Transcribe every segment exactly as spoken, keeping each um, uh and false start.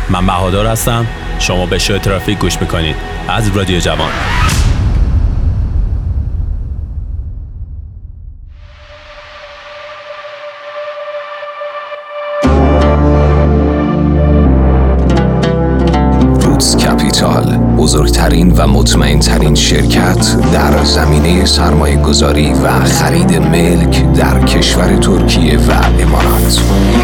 من بهادر هستم. شما به شو ترافیک گوش میکنید از رادیو جوان. رودز کپیتال، بزرگترین و مطمئن ترین شرکت در زمینه سرمایه گذاری و خرید ملک در کشور ترکیه و امارات.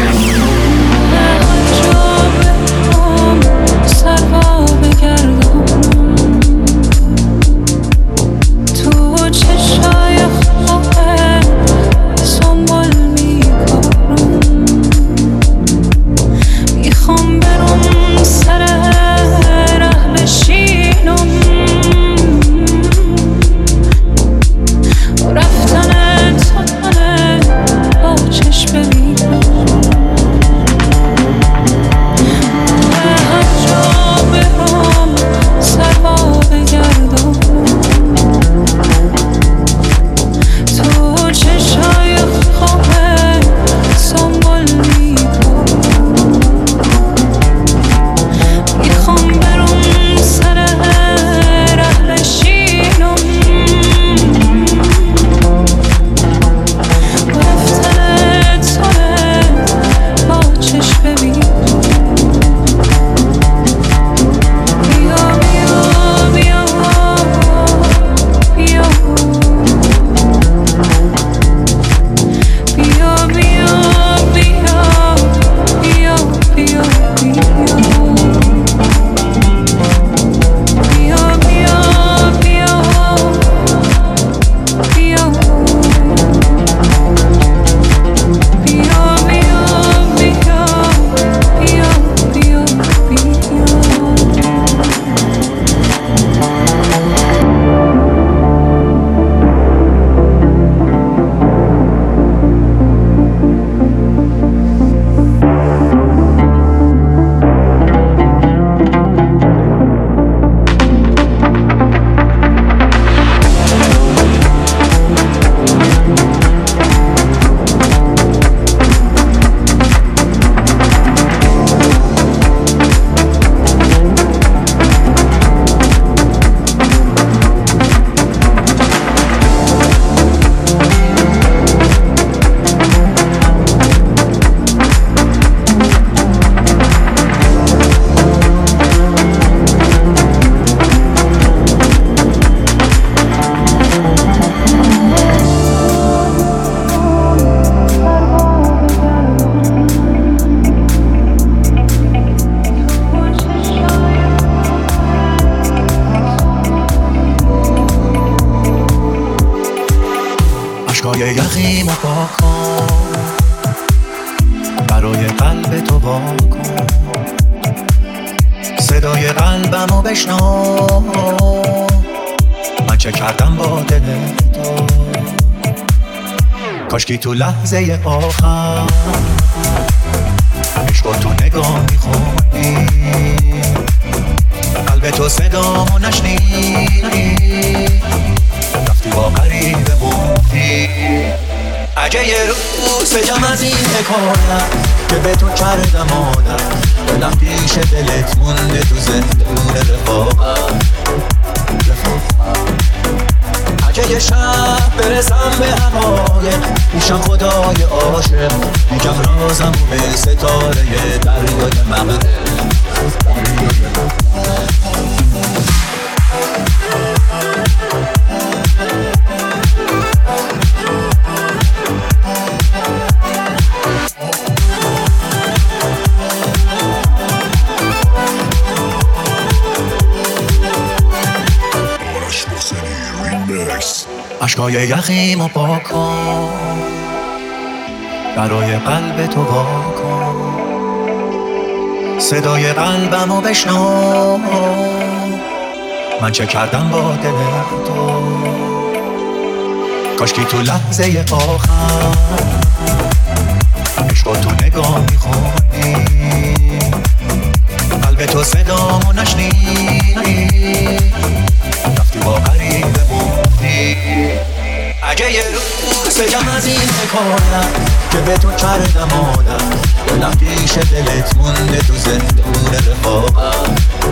یخیم و پاکن برای قلب تو واکن، صدای قلبم رو بشنو، من چه کردم با دل تو. کاشکی تو لحظه آخر عشق تو نگاه میخونی، قلب تو صدامو نشنیدی، رفتی با غریبه موندی. اگه یه روز جمع از این کنم که به تو کردم آدم، دلم پیش دلت مونده تو زندون رفاقت. اگه یه شب برسم به هوای میشم خدای عاشق، میگم رازم به ستاره دریای مغرب. اشکای یخیم و پاکن برای قلب تو واکن، صدای قلبم رو بشنو، من چه کردم با دل تو. کاشکی تو لحظه آخر عشق تو نگاه میخونی، قلب تو صدامو نشنیدی، رفتی با غریبه موندی. اگه یه روز جمع از این کنم که به تو کردم آدم، دلم پیش دلت مونده تو زندون رفاقت.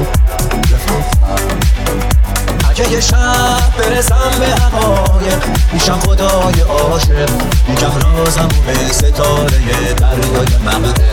اگه یه شب برسم به حقایق، میشم خدای عاشق، میگم رازم به ستاره دریای مغرب.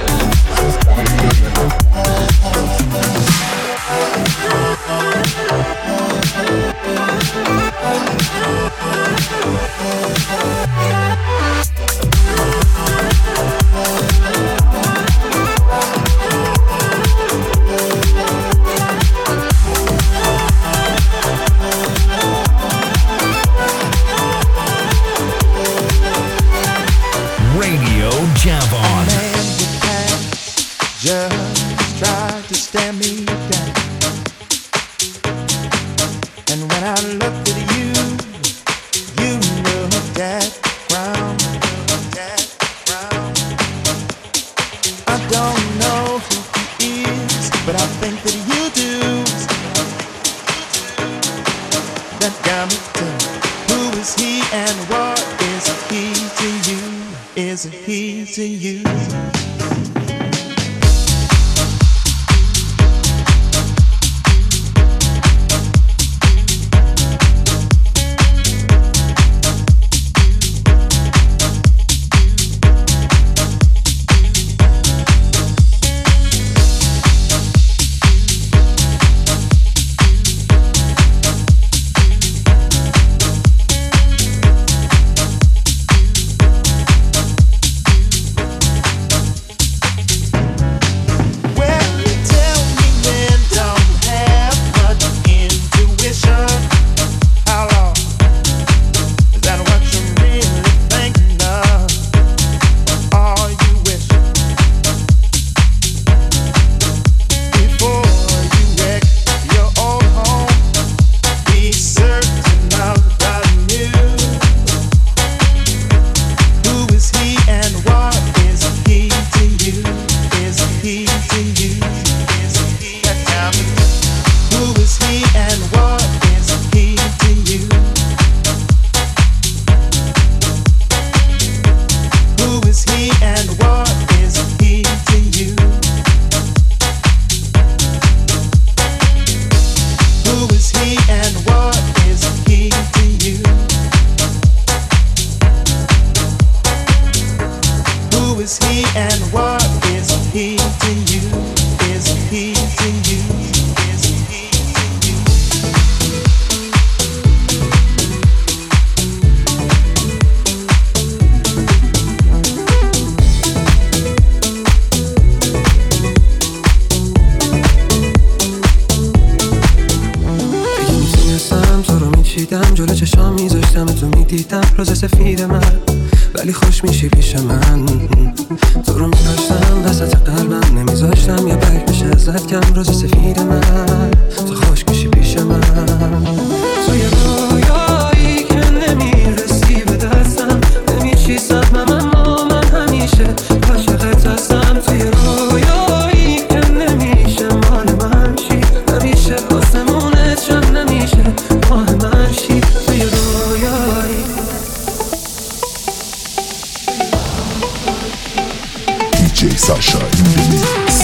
جلو چشام میذاشتم تو میدیدم روز سفید من، ولی خوش میشی پیش من. تو رو میداشتم وسط قلبم، نمیذاشتم یا برگ بشه ازت کم. روز سفید من، تو خوش میشی پیش من. تو یه رویایی که نمیرسی به دستم، نمیشی سهمم اما من همیشه عاشقت هستم. تو یه رویایی که نمیشه مال من شی، همیشه آسمونت چند نمیشه ماه من شی. تو یه رویایی دی جی ساشا این ریمیکس.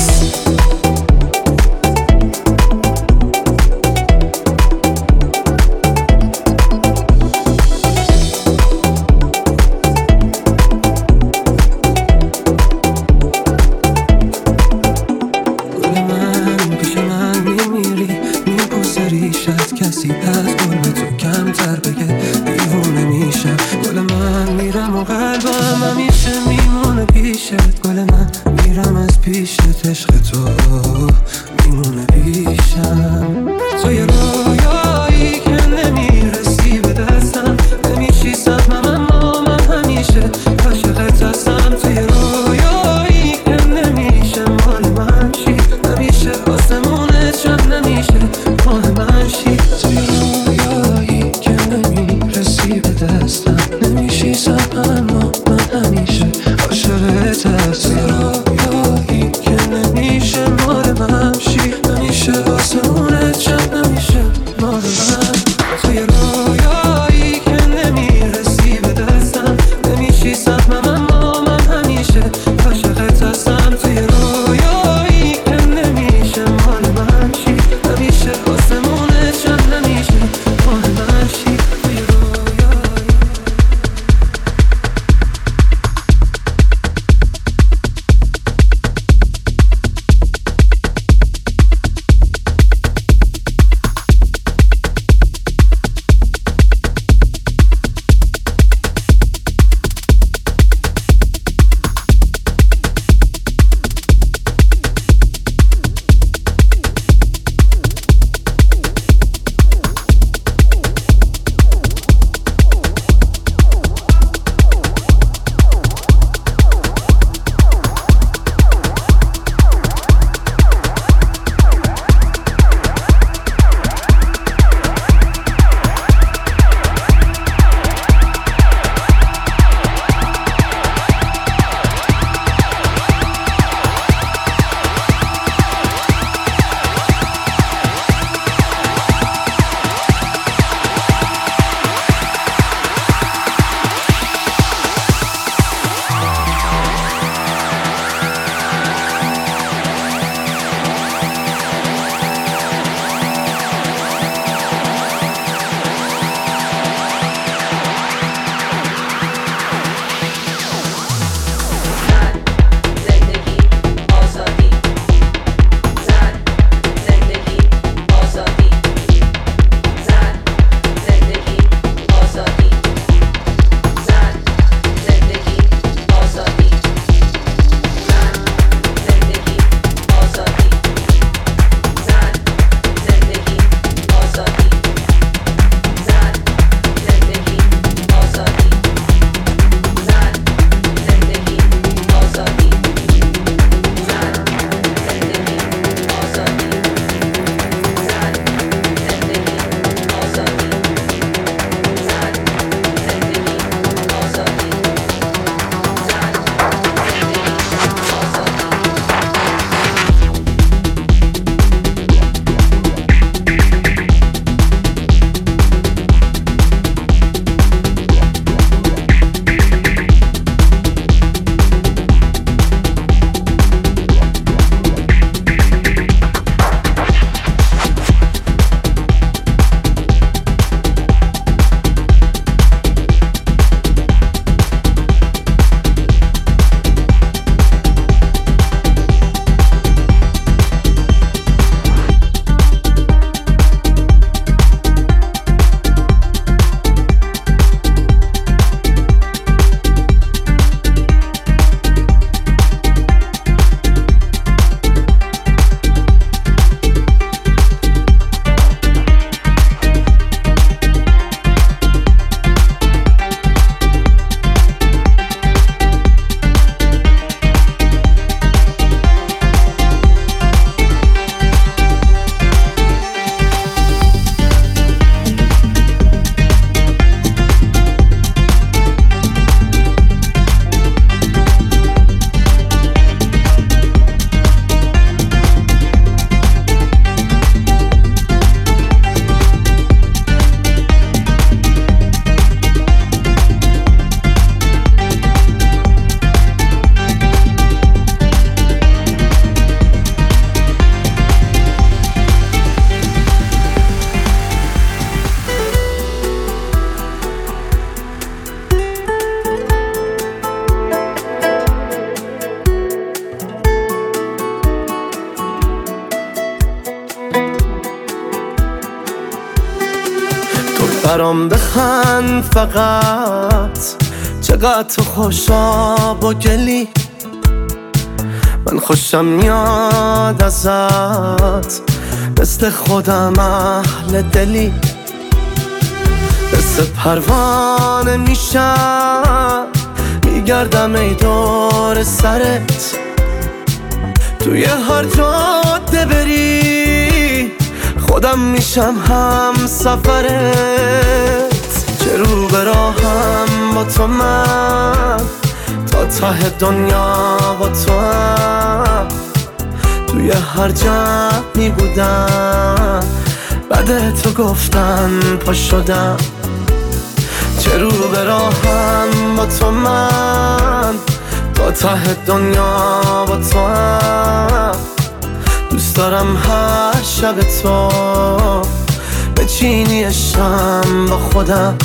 کسی از گل به تو کمتر بگه دیوونه میشم. گل من میرم و قلبم همیشه میمونه پیشت. گل من میرم از پیشت، عشق تو میمونه پیشم. تو یه رویایی که نمیرسی به دستم، نمیشی سهمم اما من همیشه عاشقت هستم. تو یه رویایی که نمیشه مال من شی، همیشه آسمونت چند نمیشه ماه من شی. تو یه رویایی که نمیرسی به دستم، نمیشی سهمم اما من همیشه عاشقت هستم. تو یه رویایی که نمیشه مال من شی، همیشه آسمونت چند نمیشه مال من. تو یه رویایی که نمیرسی به دستم، نمیشی سهمم اما من برام بخند فقط، چقدر تو خوشا با گلی، من خوشم میاد ازت، مثل خودم اهل دلی، مثل پروانه میشم میگردم ای دور سرت، توی هر جاده بری خودم میشم هم سفرت، چه رو به راهم با تو من، تا ته دنیا با تو هم، توی هر جمعی بودم بعد تو گفتن پا شدم، چه رو به راهم با تو من، تا ته دنیا با تو هم، دوست دارم هر شب تو بچینی شم با خودم.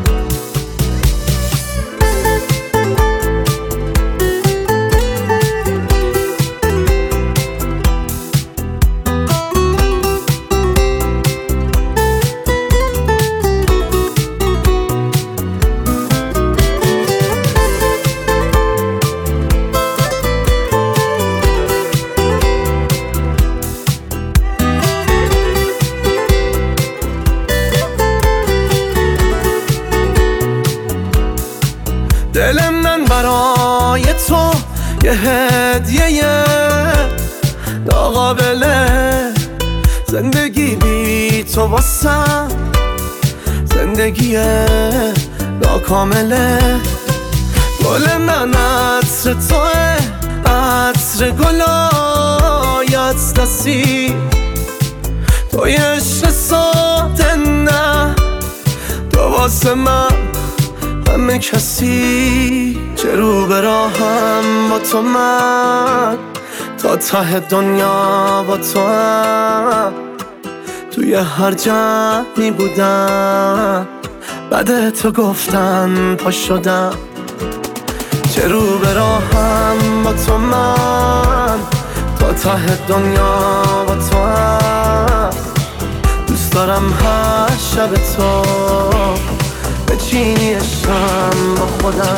دل من برای تو یه هدیه ناقابله، زندگی بی تو واسم زندگی ناکامله، گل من عطر توه، عطر گلای از دستی، توی عشق ساده نه تو واسه من همه کسی، چه رو به راهم با تو من، تا ته دنیا با تو هم، توی هر جمعی بودم بعد تو گفتن پا شدم، چه رو به راهم با تو من، تا ته دنیا با تو هم، دوست دارم هر شب تو بچینی شم با خودم.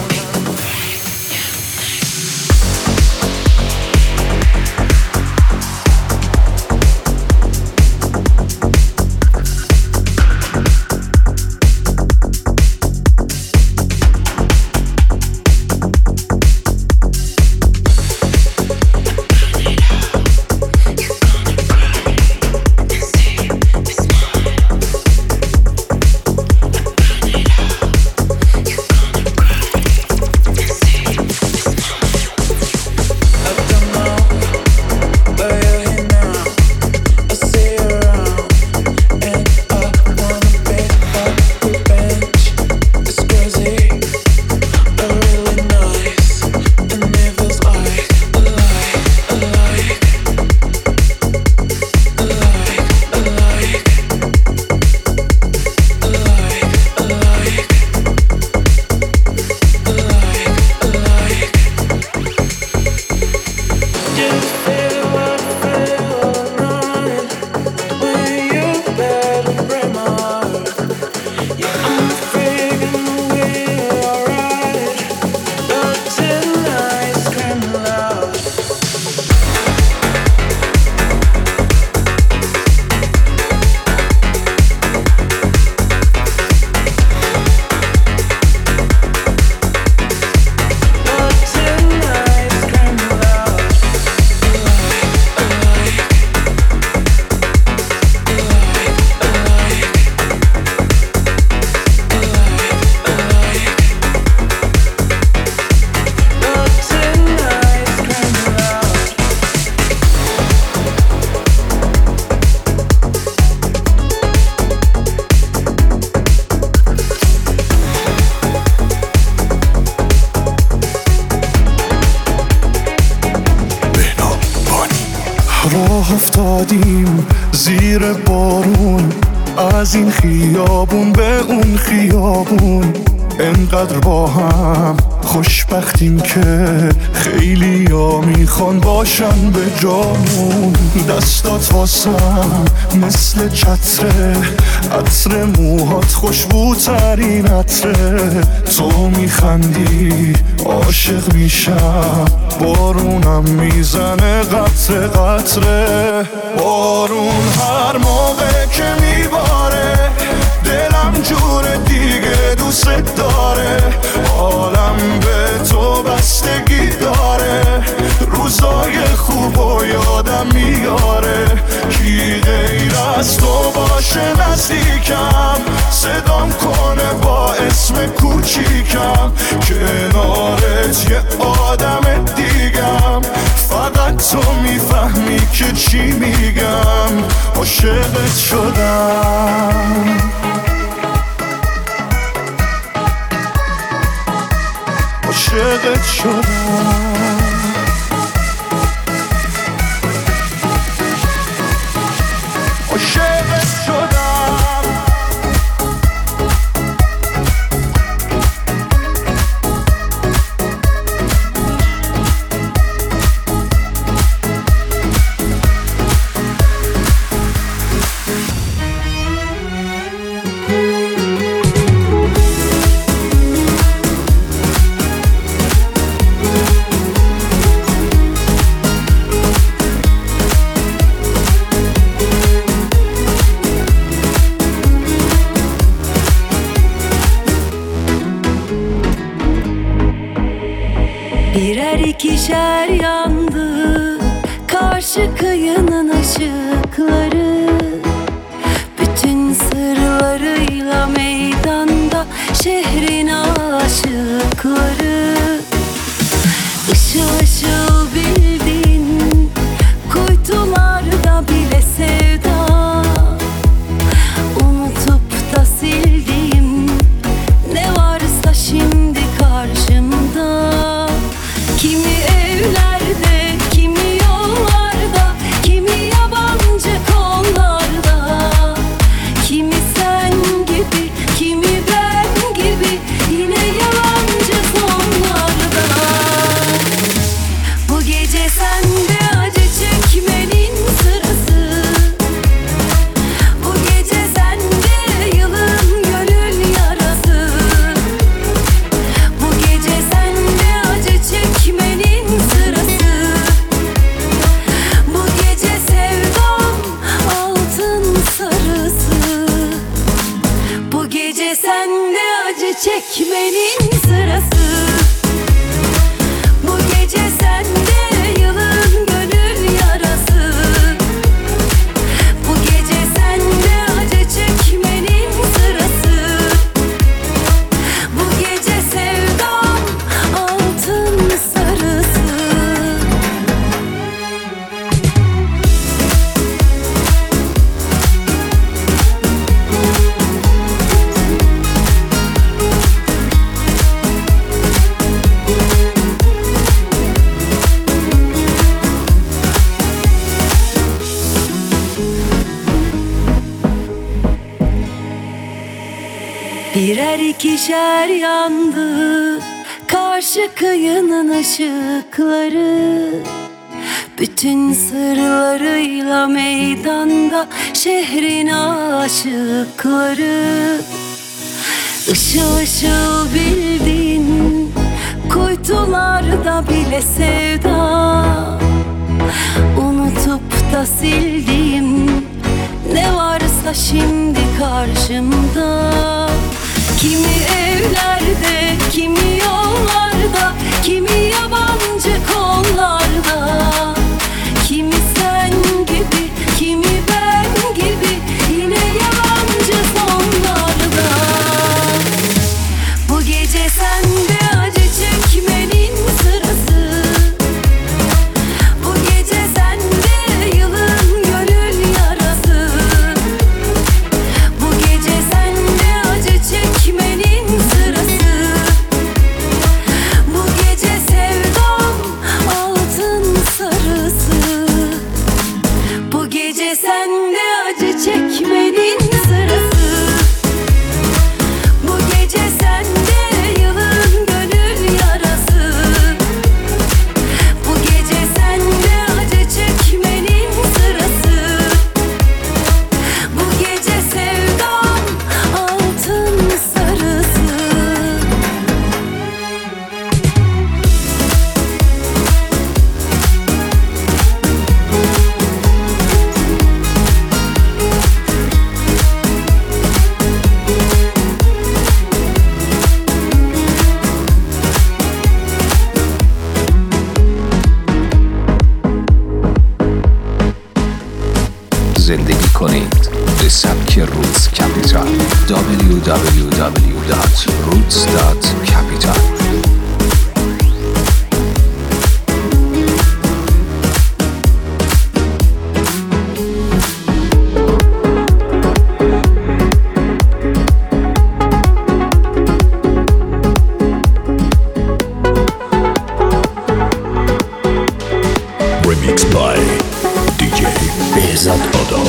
راه افتادیم زیر بارون، از این خیابون به اون خیابون، انقدر با هم خوشبختیم که خیلی ها میخوان باشن به جامون. دستات واسم مثل چتره، عطر موهات خوشبوترین عطره. تو میخندی عاشق میشم، بارونم میزنه قطره قطره. بارون هر موقع که میباره دلم جور دیگه دوست داره. حالم به تو بستگی داره، روزای خوب و یادم میاره. کی غیر از تو باشه نزدیکم، صدام کنه با اسم کوچیکم. کنارت یه آدم دیگم، فقط تو میفهمی که چی میگم. عاشقت شدم، عاشقت شدم، عاشقت شدم. Birer ikişer yandı karşı kıyının ışıkları. Bütün sırlarıyla meydanda şehrin aşıkları. Işıl ışıl bildin kuytularda bile sevda. Unutup da sildiğim ne varsa şimdi karşımda. Kimi evlerde, kimi yollarda, kimi yabancı kollarda. Kimi sen gibi, kimi ben gibi, yine yalancı sonlarda. Bu gece sende acı çekmenin sırası. Bu gece sende yılın gönül yarası. Bu gece sende acı çekmenin sırası. Bu gece sevdam altın sarısı. Bu gece sende acı çekmenin sırası. Bu gece sende yılın gönül yarası. Bu gece sende acı çekmenin sırası. Bu gece sevdam altın sarısı. Birer ikişer yandı karşı kıyının ışıkları. Bütün sırlarıyla meydanda şehrin aşıkları. Işıl ışıl bildin kuytularda bile sevda. Unutup da sildiğim ne varsa şimdi karşımda. Kimi evlerde, kimi yollarda, kimi yabancı kollarda. Kimi sen gibi, kimi ben gibi, yine yalancı sonlarda. Bu gece sende acı çekmenin sırası. بانک روتس کپیتال دبلیو دبلیو دبلیو دات روتس دات کپیتال. Remixed by دی جی بهزاد آدم.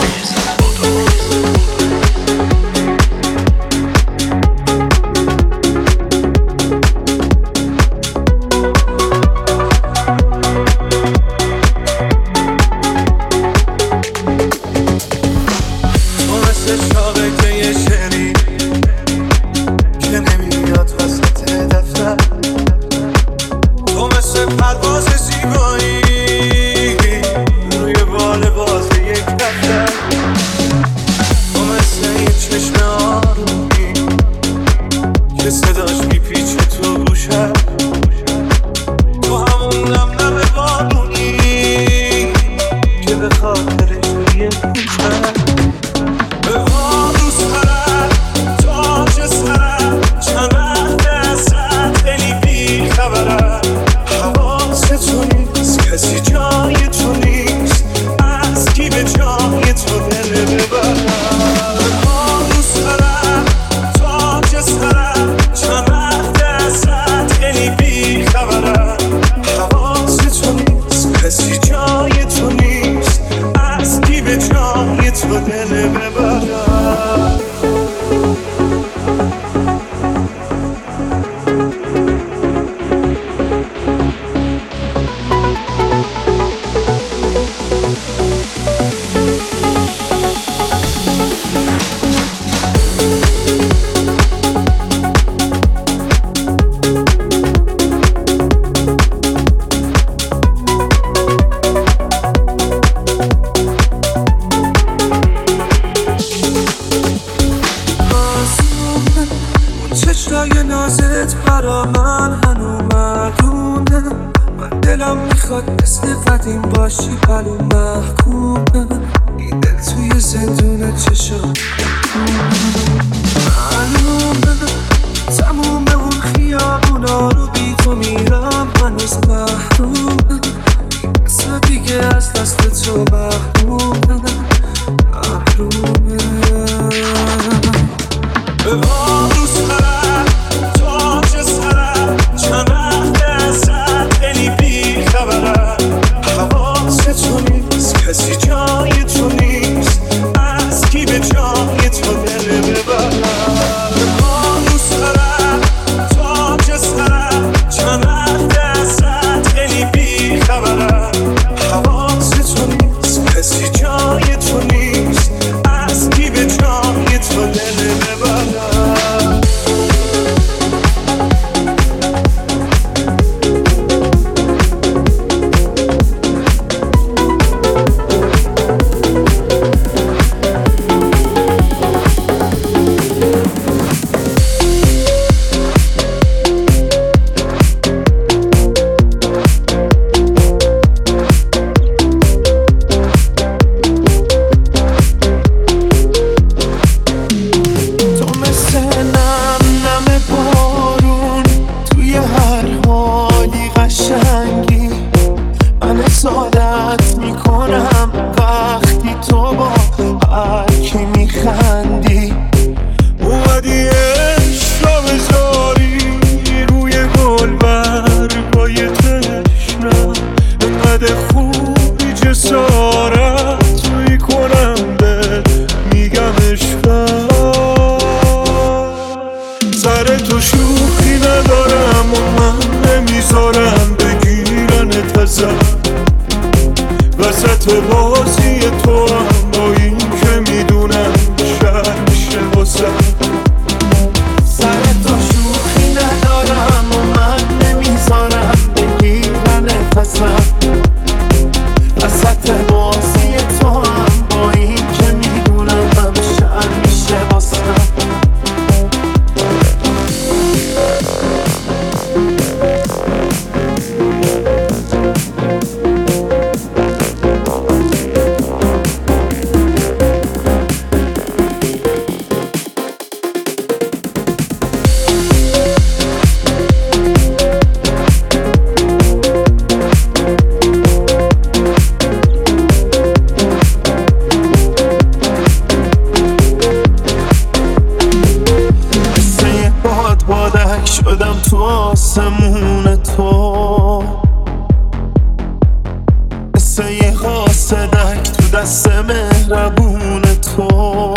مثل یه قاصدک تو دست مهربون تو.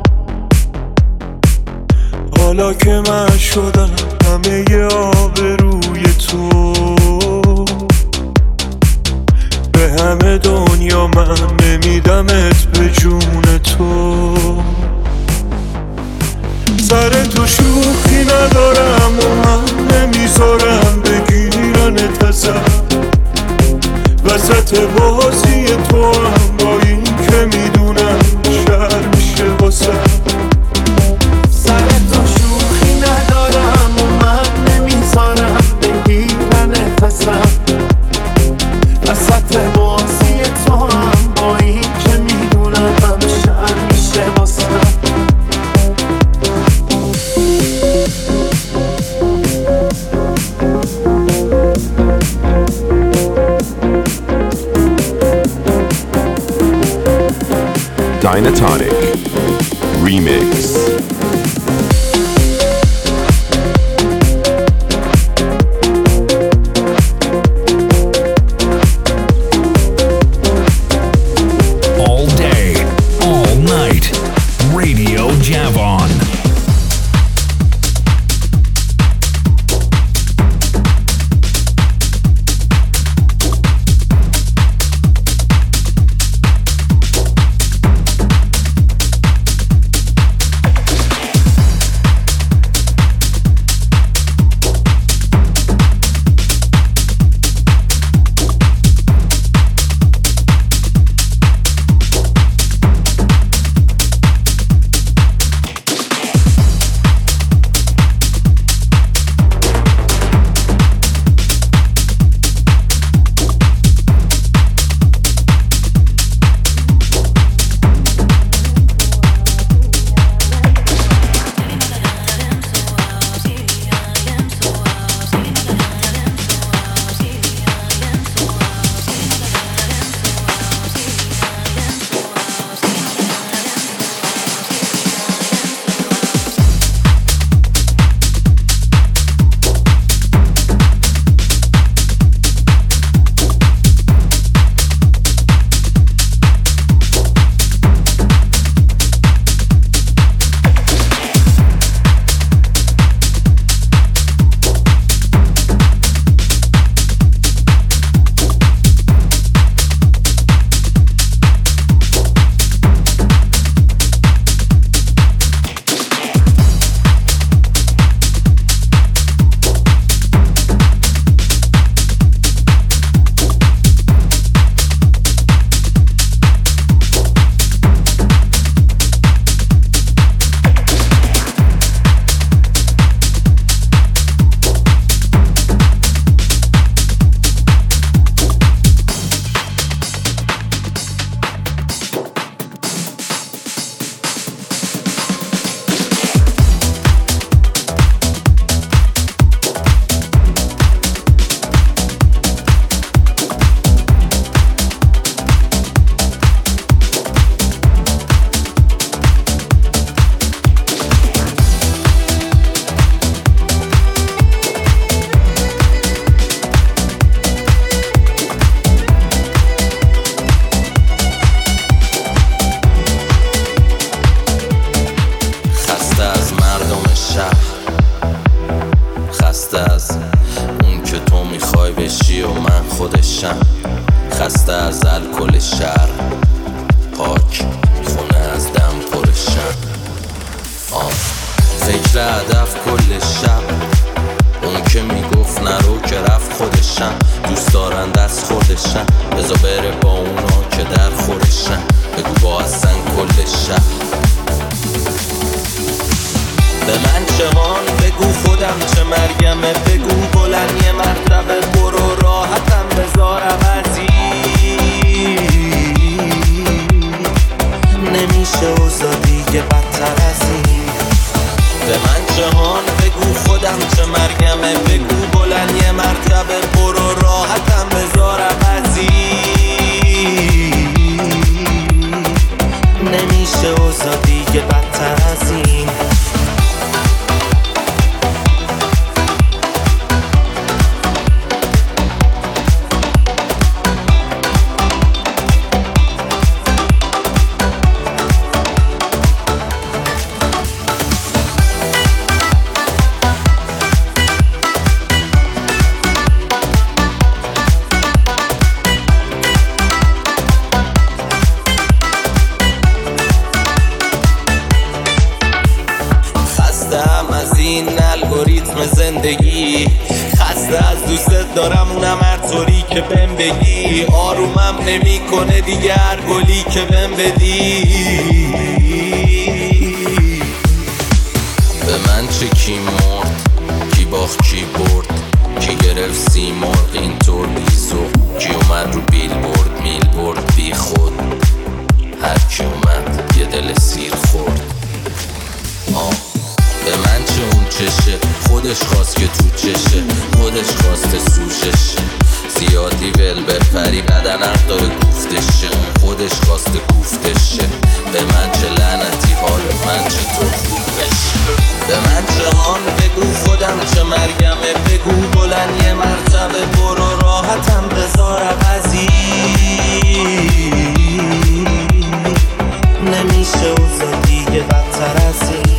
حالا که من شدم همه ی آبروی تو، به همه دنیا من نمیدمت به جون تو. سر تو شوخی ندارم و من نمیذارم بگیرنت ازم، وسط بازی تو هم با این که میدونم شر میشه واسم. سر تو شوخی ندارم و من نمیذارم بگیرنت ازم، وسط بازی تو هم با این که میدونم هم شر میشه واسم. Dynatonic Remix. All day, all night, Radio Javon. خسته از الکل شهر، پاک خونه از دم پرشم. آه فکر هدف کل شب، اون که میگفت نرو که رفت خودشم. دوست دارن دست خودشم، بذار بره با اونا که در خورشم. بگو با اصلا کل شهر به من چهان، بگو خودم چه مرگمه. بگو بلند یه مرتبه برو راحتم بذارم ازی. نمیشه اوضاع دیگه بدتر از این. به من جهان بگو خودم چه مرگمه. بگو بلند یه مرتبه برو راحتم بذارم ازی. بهم بگی آرومم نمی کنه دیگه هر گلی که بهم بدی. به من چه کی مرد کی باخت کی برد کی گرفت سی مرغ اینطور بیزو کی اومد رو بیل برد میل برد بی خود هر کی اومد یه دل سیر خورد. آه به من چه اون چشه خودش خواست که تو چشه خودش خواسته سوشش زیادی ول بپری بدن حق داره گفتشه خودش خواسته گفتشه. به من چه لعنتی حال من چه تو خوبش به من چه هان بگو خودم چه مرگمه بگو بلند یه مرتبه برو راحتم بذار عوضی نمیشه اوزا دیگه بدتر از این.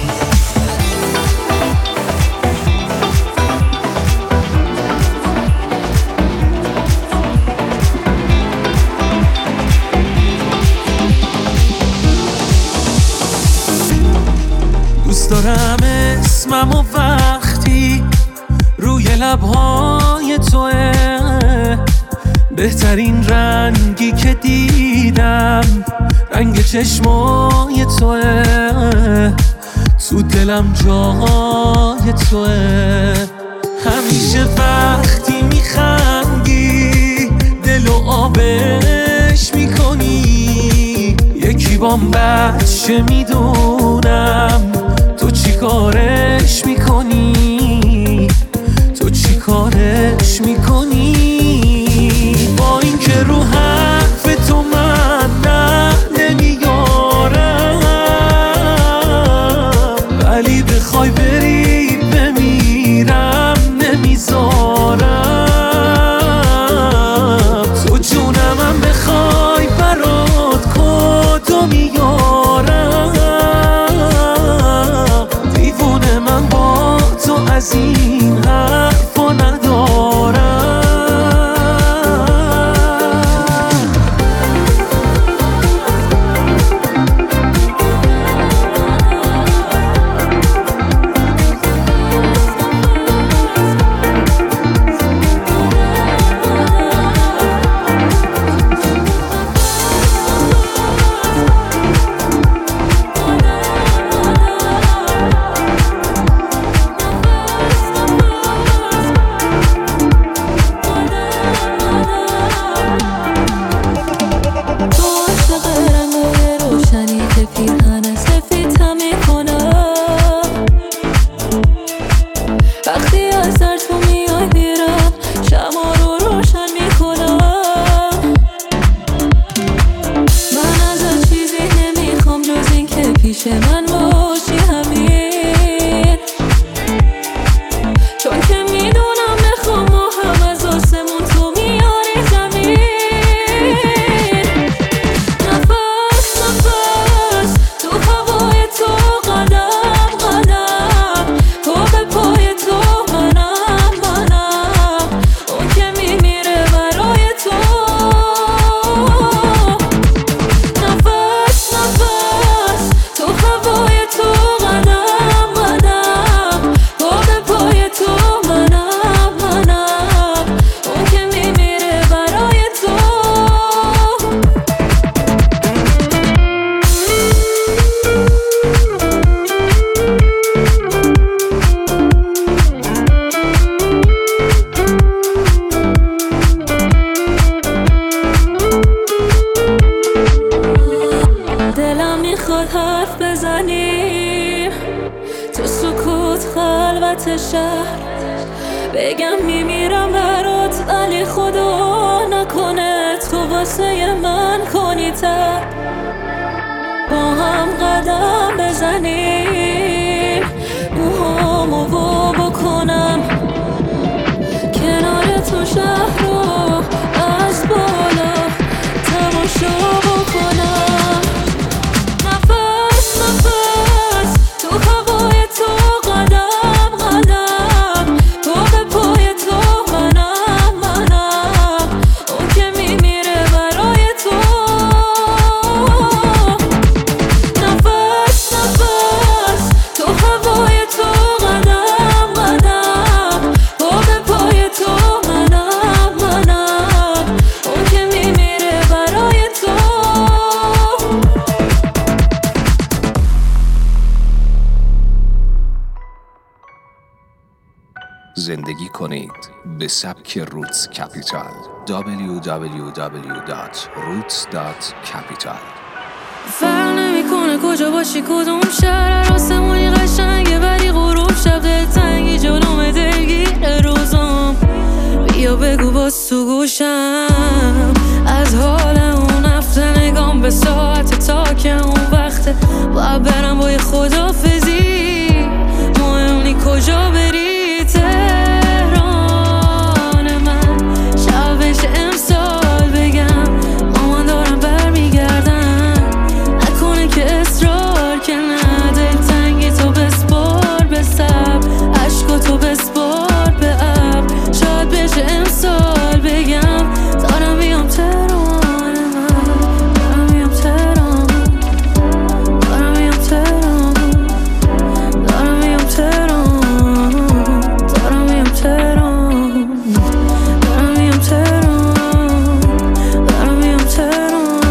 دوست دارم اسمم و وقتی روی لبهای توه بهترین رنگی که دیدم رنگ چشمای توه تو دلم جای توه. همیشه وقتی میخندی دلو آبش میکنی یکی بام بچه میدونم تو چی کارش میکنی تو چی کارش میکنی. با این که رو حرف تو من نه نمیارم ولی بخوای بری بمیرم نمیذارم تو جونمم بخوای برات کدو میارم دیوونه من با تو از این حرفا ندارم. بگم میمیرم برات ولی خدا نکنه تو واسه من کنی تر با هم قدم بزنیم موهامو وا بکنم کنار تو شهر رو از بالا تماشا بکنم نفس نفس تو هوای تو قدم قدم تو به پای تو منم منم اون که میمیره برای تو نفس نفس تو هوای تو قدم قدم زندگی کنید به سبک روتس کپیتال. دبلیو دبلیو دبلیو دات روتس دات کپیتال. فرق نمیکنه کجا باشی کدوم شهر، آسمونی قشنگه ولی غروب شب دلتنگی جلوم دلگیر روزام. بیا بگو باز تو گوشم از حال اون هفته، نگام به ساعت تا که اون وقته باید برم با یه خدافزی. مهم نی کجا بری، تهران من شبش امسال بگم مامان دارم برمیگردن، نکنه که اصرار که نه، دلتنگی تو بسپار به سب، عشقا تو بسپار به ابر، شاید بشه امسال بگم دارم میام تهران من، دارم میام تهران، دارم میام تهران، دارم میام تهران، دارم میام تهران، دارم میام تهران، دارم میام تهران.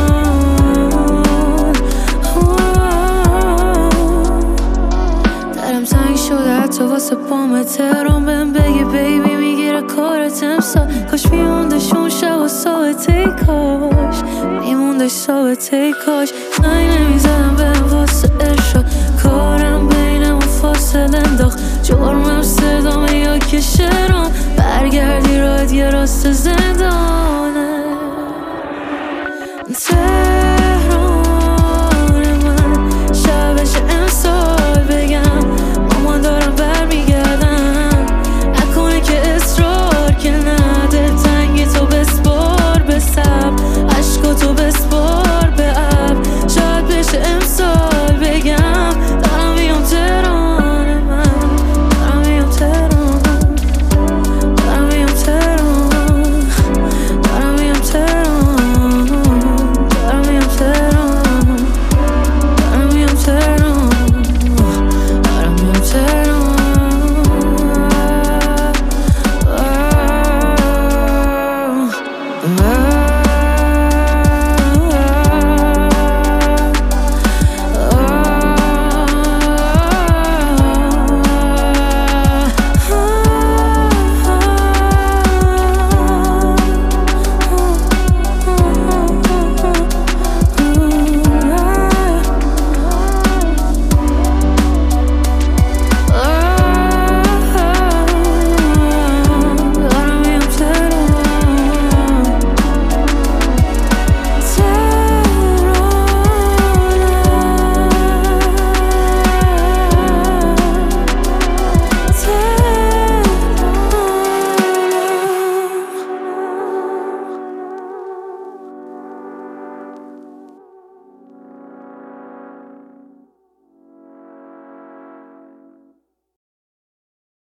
درم تنگ شده حتی واسه پام تهران، بهم بگی بیبی میگیره کارت امسال، کاش میموندش اون شب و ثابته، کاش میموندش ثابته، کاش زنگ نمیزدم بهم واسه ارشاد، کارم بینمون فاصله انداخت، جرمم صدامه یا که شرام، برگردی راحت یه راست زندان.